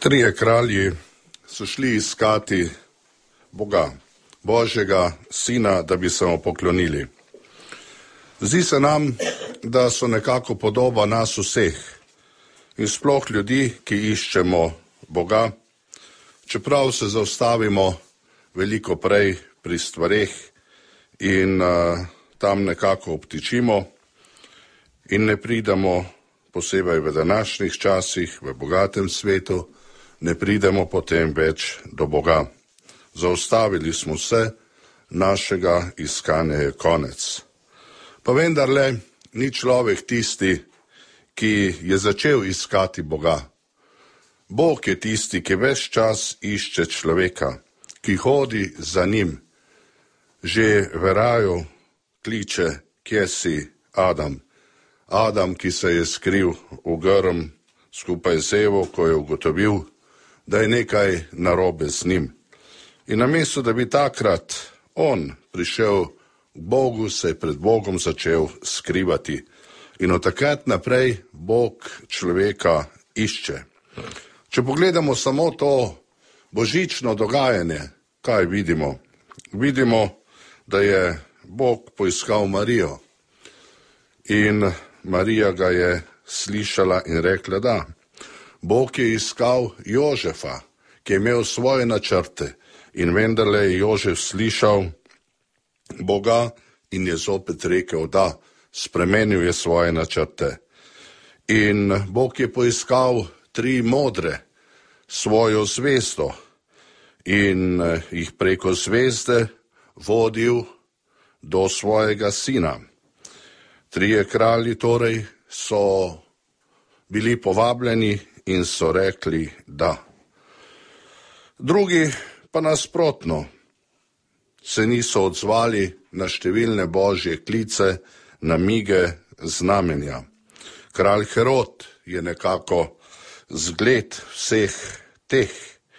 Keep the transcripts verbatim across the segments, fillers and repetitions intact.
Trije kralji so šli iskati Boga, Božjega sina, da bi se mu poklonili. Zdi se nam, da so nekako podoba nas vseh in sploh ljudi, ki iščemo Boga, čeprav se zaustavimo veliko prej pri stvareh in uh, tam nekako obtičimo in ne pridemo posebej v današnjih časih, v bogatem svetu, ne pridemo potem več do Boga. Zaustavili smo se, našega iskanja je konec. Pa vendarle ni človek tisti, ki je začel iskati Boga. Bog je tisti, ki ves čas išče človeka, ki hodi za njim. Že v raju kliče, kje si Adam. Adam, ki se je skril v grm skupaj z Evo, ko je ugotovil, da je nekaj narobe z njim. In namesto, da bi takrat on prišel k Bogu, se je pred Bogom začel skrivati. In od takrat naprej Bog človeka išče. Če pogledamo samo to božično dogajanje, kaj vidimo? Vidimo, da je Bog poiskal Marijo. In Marija ga je slišala in rekla, da. Bog je iskal Jožefa, ki je imel svoje načrte. In vendarle je Jožef slišal Boga in je zopet rekel, da, spremenil je svoje načrte. In Bog je poiskal tri modre, svojo zvezdo in jih preko zvezde vodil do svojega sina. Trije kralji torej so bili povabljeni in so rekli da. Drugi pa nasprotno se niso odzvali na številne božje klice, namige, znamenja. Kralj Herod je nekako zgled vseh teh.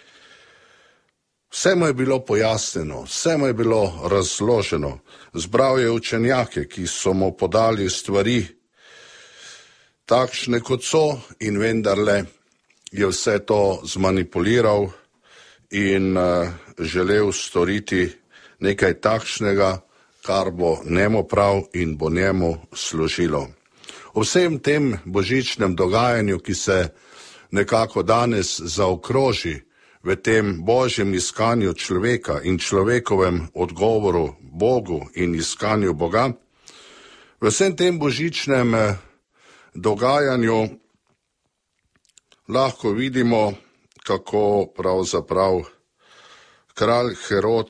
Vse mu je bilo pojasnjeno, vse mu je bilo razloženo. Zbral je učenjake, ki so mu podali stvari takšne kot so, in vendarle je vse to zmanipuliral in uh, želel storiti nekaj takšnega, kar bo njemu prav in bo njemu služilo. O vsem tem božičnem dogajanju, ki se nekako danes zaokroži v tem božjem iskanju človeka in človekovem odgovoru Bogu in iskanju Boga, v vsem tem božičnem dogajanju lahko vidimo, kako pravzaprav kralj Herod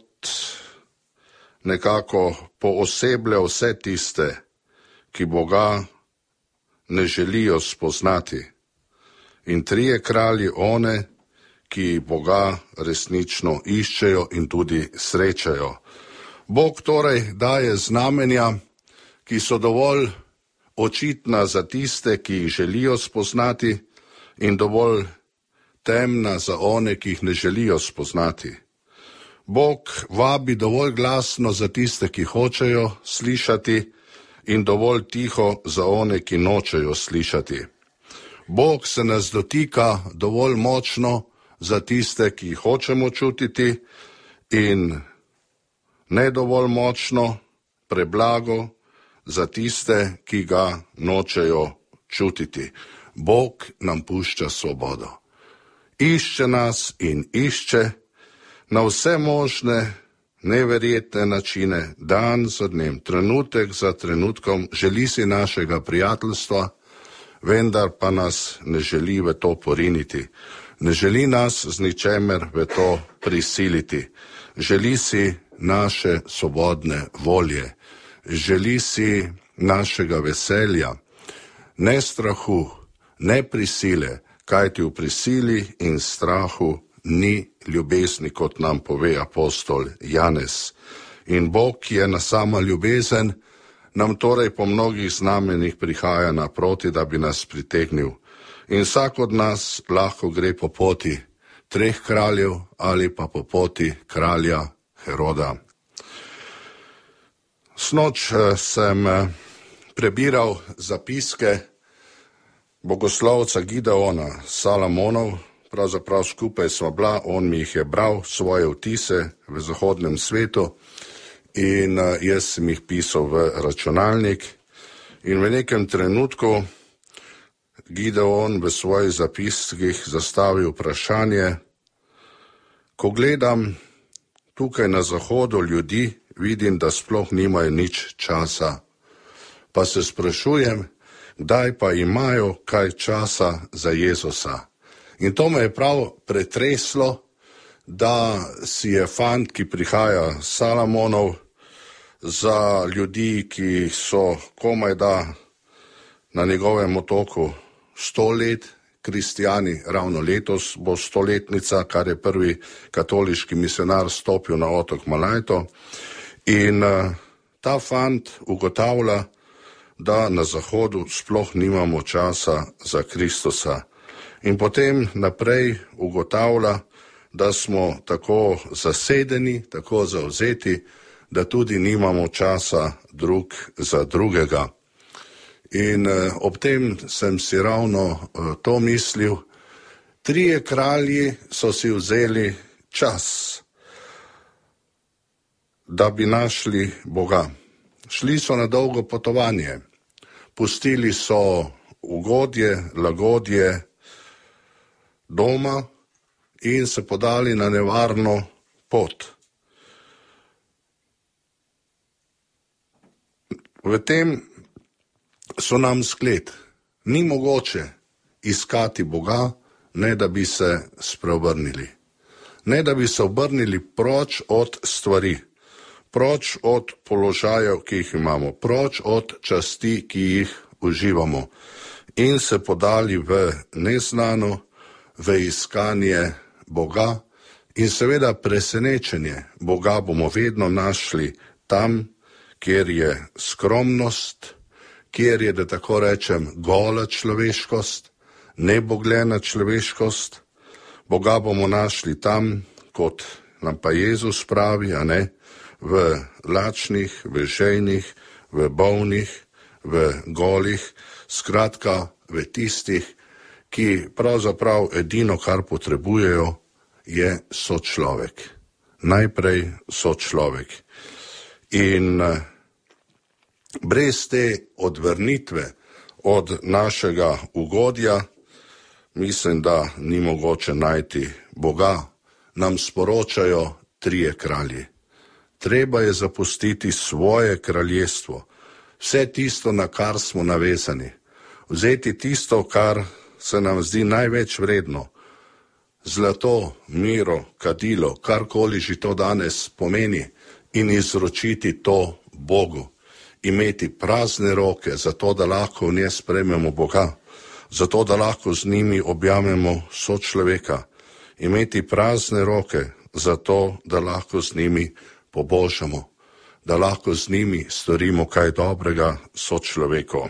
nekako pooseblja vse tiste, ki Boga ne želijo spoznati. In trije kralji one, ki Boga resnično iščejo in tudi srečajo. Bog torej daje znamenja, ki so dovolj očitna za tiste, ki jih želijo spoznati, in dovolj temna za one, ki jih ne želijo spoznati. Bog vabi dovolj glasno za tiste, ki hočejo slišati, in dovolj tiho za one, ki nočejo slišati. Bog se nas dotika dovolj močno za tiste, ki jih hočemo čutiti, in ne dovolj močno, preblago za tiste, ki ga nočejo čutiti. Bog nam pušča svobodo. Išče nas in išče na vse možne, neverjetne načine, dan za dnem, trenutek za trenutkom, želi si našega prijateljstva, vendar pa nas ne želi v to poriniti. Ne želi nas z ničemer v to prisiliti. Želi si naše svobodne volje. Želi si našega veselja, ne strahu, ne prisile, kajti v prisili in strahu ni ljubezni, kot nam pove apostol Janez. In Bog, ki je na sama ljubezen, nam torej po mnogih znamenjih prihaja naproti, da bi nas pritegnil. In vsak od nas lahko gre po poti treh kraljev ali pa po poti kralja Heroda. Sinoč sem prebiral zapiske bogoslovca Gideona Salamonov, pravzaprav skupaj smo bila, on mi jih je bral, svoje vtise v zahodnem svetu in jaz sem jih pisal v računalnik in v nekem trenutku Gideon v svojih zapiskih zastavi vprašanje, ko gledam tukaj na zahodu ljudi, vidim, da sploh nimajo nič časa. Pa se sprašujem, kdaj pa imajo kaj časa za Jezusa. In to me je prav pretreslo, da si je fant, ki prihaja s Salamonov, za ljudi, ki so komaj da na njegovem otoku sto let, kristijani, ravno letos bo stoletnica, kar je prvi katoliški misionar stopil na otok Malajto. In uh, ta fant ugotavlja, da na zahodu sploh nimamo časa za Kristusa. In potem naprej ugotavlja, da smo tako zasedeni, tako zavzeti, da tudi nimamo časa drug za drugega. In eh, ob tem sem si ravno eh, to mislil, trije kralji so si vzeli čas, da bi našli Boga. Šli so na dolgo potovanje, pustili so ugodje, lagodje doma in se podali na nevarno pot. V tem so nam zgled. Ni mogoče iskati Boga, ne da bi se spreobrnili. Ne da bi se obrnili proč od stvari, proč od položajev, ki jih imamo, proč od časti, ki jih uživamo in se podali v neznano, v iskanje Boga in seveda presenečenje. Boga bomo vedno našli tam, kjer je skromnost, kjer je, da tako rečem, gola človeškost, nebogljena človeškost. Boga bomo našli tam, kot nam pa Jezus pravi, a ne, v lačnih, v žejnih, v bolnih, v golih, skratka v tistih, ki pravzaprav edino, kar potrebujejo, je sočlovek. Najprej sočlovek. In brez te odvrnitve od našega ugodja, mislim, da ni mogoče najti Boga, nam sporočajo trije kralji. Treba je zapustiti svoje kraljestvo, vse tisto, na kar smo navezani, vzeti tisto, kar se nam zdi največ vredno, zlato, miro, kadilo, karkoli že to danes pomeni, in izročiti to Bogu. Imeti prazne roke, zato da lahko v nje sprejmemo Boga, zato da lahko z njimi objamemo sočloveka. Imeti prazne roke, zato da lahko z njimi pobožamo, da lahko z njimi storimo kaj dobrega sočloveku.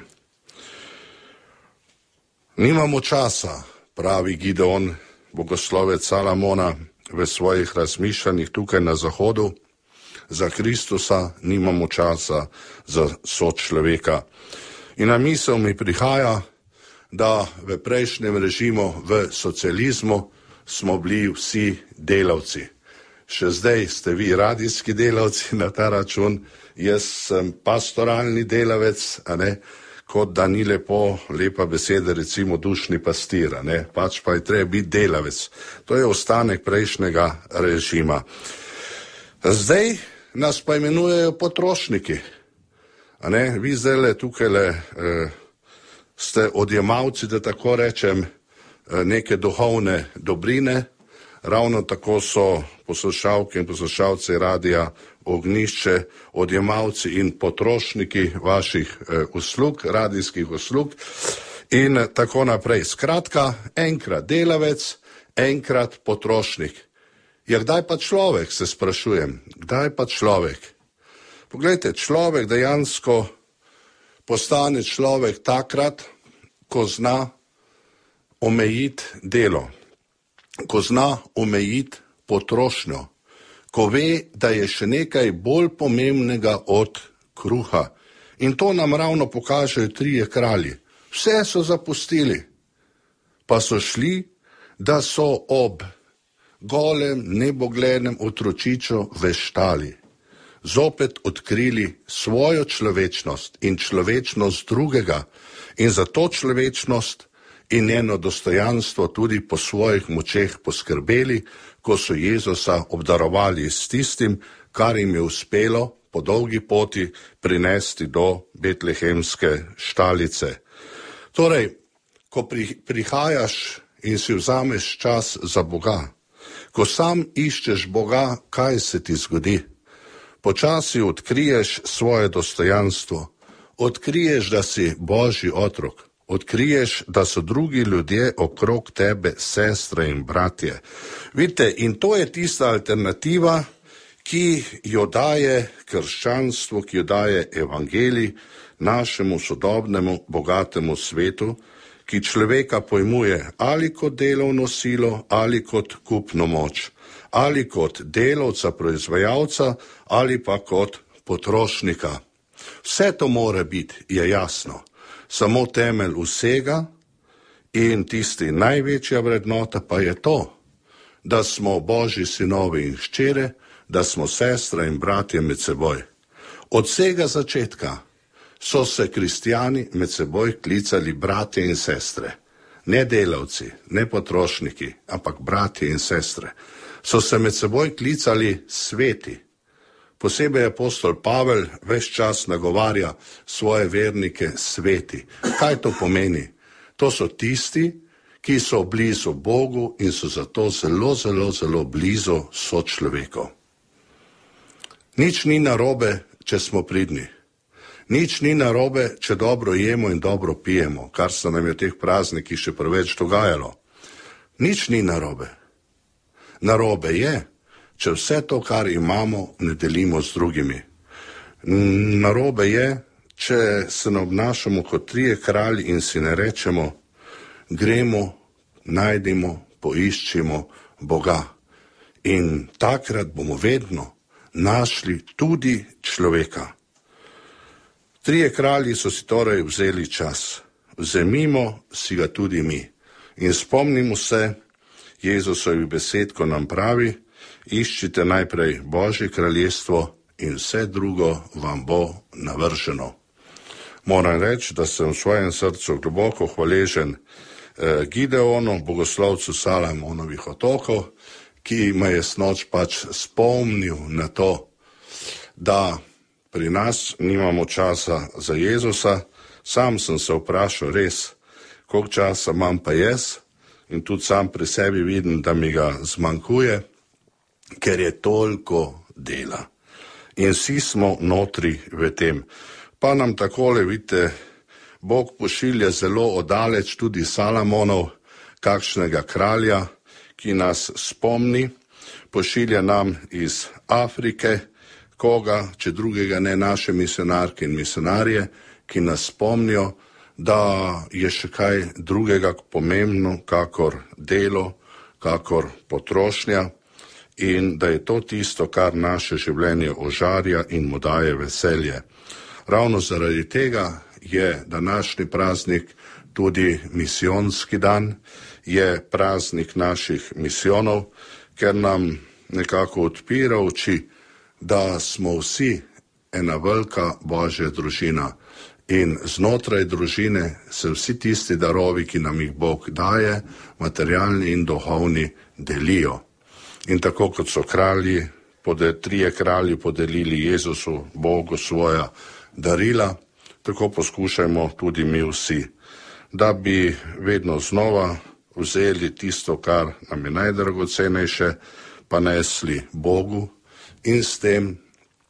Nimamo časa, pravi Gideon, bogoslovec Salamona, v svojih razmišljanjih tukaj na zahodu, za Kristusa nimamo časa za sočloveka. In na misel mi prihaja, da v prejšnjem režimu, v socializmu, smo bili vsi delavci. Še zdaj ste vi radijski delavci na ta račun, jaz sem pastoralni delavec, a ne, kot da ni lepo, lepa beseda, recimo dušni pastir, a ne, pač pa je treba biti delavec. To je ostanek prejšnjega režima. Zdaj nas pa imenujejo potrošniki. A ne, vi zdaj tukaj le eh, ste odjemalci, da tako rečem, eh, neke duhovne dobrine. Ravno tako so poslušalke in poslušalci radija Ognišče, odjemalci in potrošniki vaših eh, uslug, radijskih uslug in tako naprej. Skratka, enkrat delavec, enkrat potrošnik. Ja, kdaj pa človek, se sprašujem, kdaj pa človek? Poglejte, človek dejansko postane človek takrat, ko zna omejiti delo, ko zna omejiti potrošnjo, ko ve, da je še nekaj bolj pomembnega od kruha. In to nam ravno pokažejo trije kralji. Vse so zapustili, pa so šli da so ob golem, neboglenem otročiču veštali zopet odkrili svojo človečnost in človečnost drugega in za to človečnost in njeno dostojanstvo tudi po svojih močeh poskrbeli, ko so Jezusa obdarovali s tistim, kar jim je uspelo po dolgi poti prinesti do betlehemske štalice. Torej, ko prihajaš in si vzameš čas za Boga, ko sam iščeš Boga, kaj se ti zgodi? Počasi odkriješ svoje dostojanstvo, odkriješ, da si Božji otrok, odkriješ, da so drugi ljudje okrog tebe sestre in bratje. Vidite, in to je tista alternativa, ki jo daje krščanstvo, ki jo daje evangelij našemu sodobnemu, bogatemu svetu, ki človeka pojmuje ali kot delovno silo, ali kot kupno moč, ali kot delavca, proizvajalca, ali pa kot potrošnika. Vse to mora biti, je jasno, samo temelj vsega in tisti največja vrednota pa je to, da smo Božji sinovi in hčere, da smo sestre in bratje med seboj. Od vsega začetka so se kristjani med seboj klicali bratje in sestre. Ne delavci, ne potrošniki, ampak bratje in sestre. So se med seboj klicali sveti. Posebej apostol Pavel ves čas nagovarja svoje vernike sveti. Kaj to pomeni? To so tisti, ki so blizu Bogu in so zato zelo, zelo, zelo blizu sočloveku. Nič ni narobe, če smo pridni. Nič ni narobe, če dobro jemo in dobro pijemo, kar se nam je v teh praznikih še preveč dogajalo. Nič ni narobe. Narobe je, če vse to, kar imamo, ne delimo z drugimi. Narobe je, če se ne obnašamo kot trije kralji in si ne rečemo, gremo, najdimo, poiščimo Boga. In takrat bomo vedno našli tudi človeka. Trije kralji so si torej vzeli čas. Vzemimo si ga tudi mi. In spomnimo se Jezusovih besed, ko nam pravi, iščite najprej Božje kraljestvo in vse drugo vam bo navrženo. Moram reči, da sem v svojem srcu globoko hvaležen eh, Gideonu, bogoslovcu Salamonovih otokov, ki me je snoč pač spomnil na to, da pri nas nimamo časa za Jezusa. Sam sem se vprašal res, koliko časa imam pa jaz, in tudi sam pri sebi vidim, da mi ga zmanjkuje, ker je toliko dela. In vsi smo notri v tem. Pa nam takole, vidite, Bog pošilja zelo odaleč tudi Salamonov, kakšnega kralja, ki nas spomni, pošilja nam iz Afrike, koga, če drugega ne, naše misionarke in misionarje, ki nas spomnijo, da je še kaj drugega pomembno, kakor delo, kakor potrošnja in da je to tisto, kar naše življenje ožarja in mu daje veselje. Ravno zaradi tega je današnji praznik tudi misijonski dan, je praznik naših misijonov, ker nam nekako odpira oči, da smo vsi ena velika Božja družina in znotraj družine se vsi tisti darovi, ki nam jih Bog daje, materialni in duhovni, delijo. In tako kot so kralji, trije kralji podelili Jezusu, Bogu svoja darila, tako poskušajmo tudi mi vsi, da bi vedno znova vzeli tisto, kar nam je najdragocenejše, pa nesli Bogu in s tem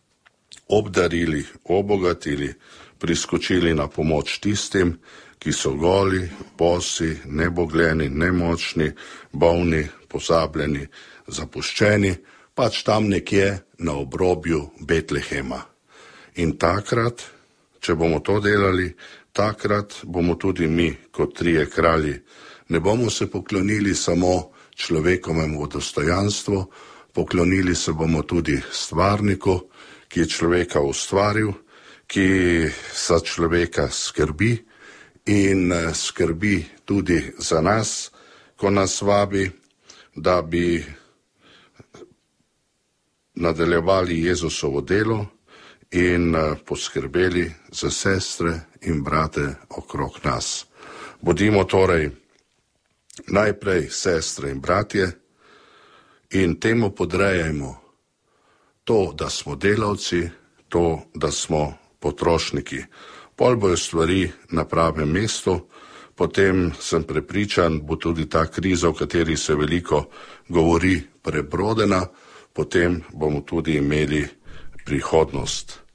obdarili, obogatili, priskočili na pomoč tistim, ki so goli, bosi, nebogljeni, nemočni, bolni, pozabljeni, zapuščeni, pač tam nekje na obrobju Betlehema. In takrat, če bomo to delali, takrat bomo tudi mi, kot trije kralji, ne bomo se poklonili samo človekovemu dostojanstvu, poklonili se bomo tudi stvarniku, ki je človeka ustvaril, ki za človeka skrbi in skrbi tudi za nas, ko nas vabi, da bi nadaljevali Jezusovo delo in poskrbeli za sestre in brate okrog nas. Bodimo torej najprej sestre in bratje in temu podrejajmo to, da smo delavci, to, da smo potrošniki. Pol bojo stvari na pravem mestu, potem sem prepričan, bo tudi ta kriza, o kateri se veliko govori, prebrodena, potem bomo tudi imeli prihodnost.